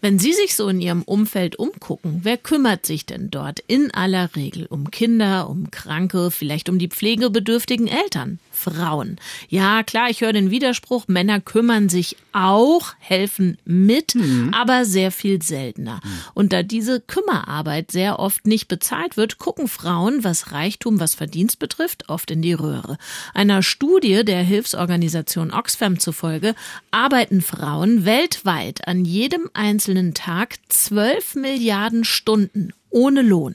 Wenn Sie sich so in Ihrem Umfeld umgucken, wer kümmert sich denn dort in aller Regel um Kinder, um Kranke, vielleicht um die pflegebedürftigen Eltern? Frauen. Ja, klar, ich höre den Widerspruch, Männer kümmern sich auch, helfen mit, aber sehr viel seltener. Und da diese Kümmerarbeit sehr oft nicht bezahlt wird, gucken Frauen, was Reichtum, was Verdienst betrifft, oft in die Röhre. Einer Studie der Hilfsorganisation Oxfam zufolge arbeiten Frauen weltweit an jedem einzelnen Tag 12 Milliarden Stunden ohne Lohn.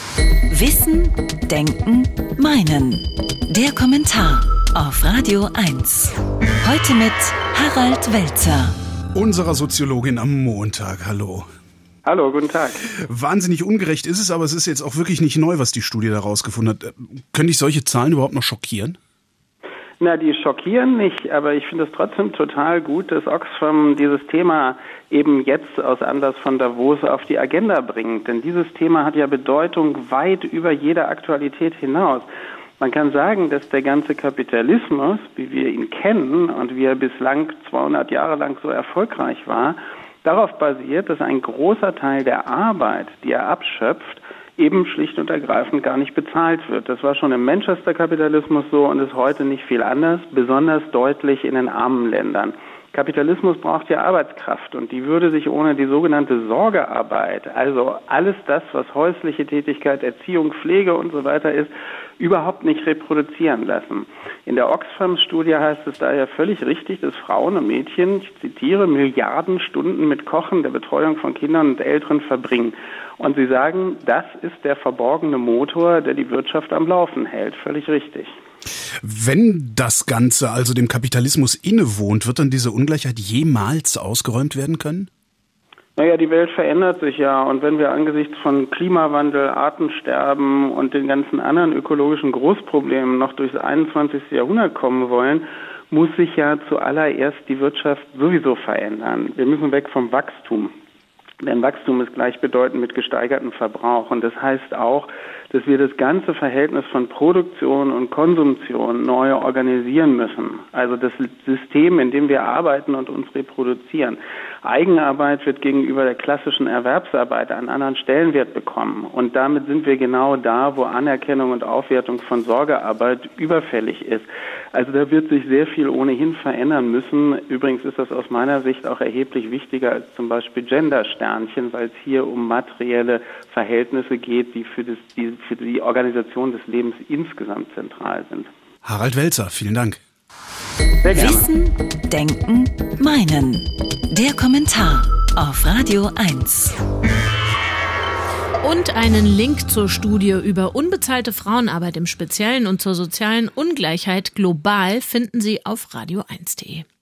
Wissen, Denken, Meinen. Der Kommentar auf Radio 1. Heute mit Harald Welzer. Unserer Soziologin am Montag. Hallo. Hallo, guten Tag. Wahnsinnig ungerecht ist es, aber es ist jetzt auch wirklich nicht neu, was die Studie da rausgefunden hat. Können dich solche Zahlen überhaupt noch schockieren? Na, die schockieren nicht, aber ich finde es trotzdem total gut, dass Oxfam dieses Thema eben jetzt aus Anlass von Davos auf die Agenda bringt. Denn dieses Thema hat ja Bedeutung weit über jede Aktualität hinaus. Man kann sagen, dass der ganze Kapitalismus, wie wir ihn kennen und wie er bislang 200 Jahre lang so erfolgreich war, darauf basiert, dass ein großer Teil der Arbeit, die er abschöpft, eben schlicht und ergreifend gar nicht bezahlt wird. Das war schon im Manchester-Kapitalismus so und ist heute nicht viel anders, besonders deutlich in den armen Ländern. Kapitalismus braucht ja Arbeitskraft und die würde sich ohne die sogenannte Sorgearbeit, also alles das, was häusliche Tätigkeit, Erziehung, Pflege und so weiter ist, überhaupt nicht reproduzieren lassen. In der Oxfam-Studie heißt es daher völlig richtig, dass Frauen und Mädchen, ich zitiere, Milliarden Stunden mit Kochen, der Betreuung von Kindern und Älteren verbringen. Und sie sagen, das ist der verborgene Motor, der die Wirtschaft am Laufen hält. Völlig richtig. Wenn das Ganze also dem Kapitalismus innewohnt, wird dann diese Ungleichheit jemals ausgeräumt werden können? Naja, die Welt verändert sich ja und wenn wir angesichts von Klimawandel, Artensterben und den ganzen anderen ökologischen Großproblemen noch durchs 21. Jahrhundert kommen wollen, muss sich ja zuallererst die Wirtschaft sowieso verändern. Wir müssen weg vom Wachstum. Denn Wachstum ist gleichbedeutend mit gesteigertem Verbrauch. Und das heißt auch, dass wir das ganze Verhältnis von Produktion und Konsumtion neu organisieren müssen. Also das System, in dem wir arbeiten und uns reproduzieren. Eigenarbeit wird gegenüber der klassischen Erwerbsarbeit einen anderen Stellenwert bekommen. Und damit sind wir genau da, wo Anerkennung und Aufwertung von Sorgearbeit überfällig ist. Also da wird sich sehr viel ohnehin verändern müssen. Übrigens ist das aus meiner Sicht auch erheblich wichtiger als zum Beispiel Gendersternchen, weil es hier um materielle Verhältnisse geht, die für die Organisation des Lebens insgesamt zentral sind. Harald Welzer, vielen Dank. Sehr gerne. Wissen, Denken, Meinen. Der Kommentar auf Radio 1. Und einen Link zur Studie über unbezahlte Frauenarbeit im Speziellen und zur sozialen Ungleichheit global finden Sie auf radio1.de.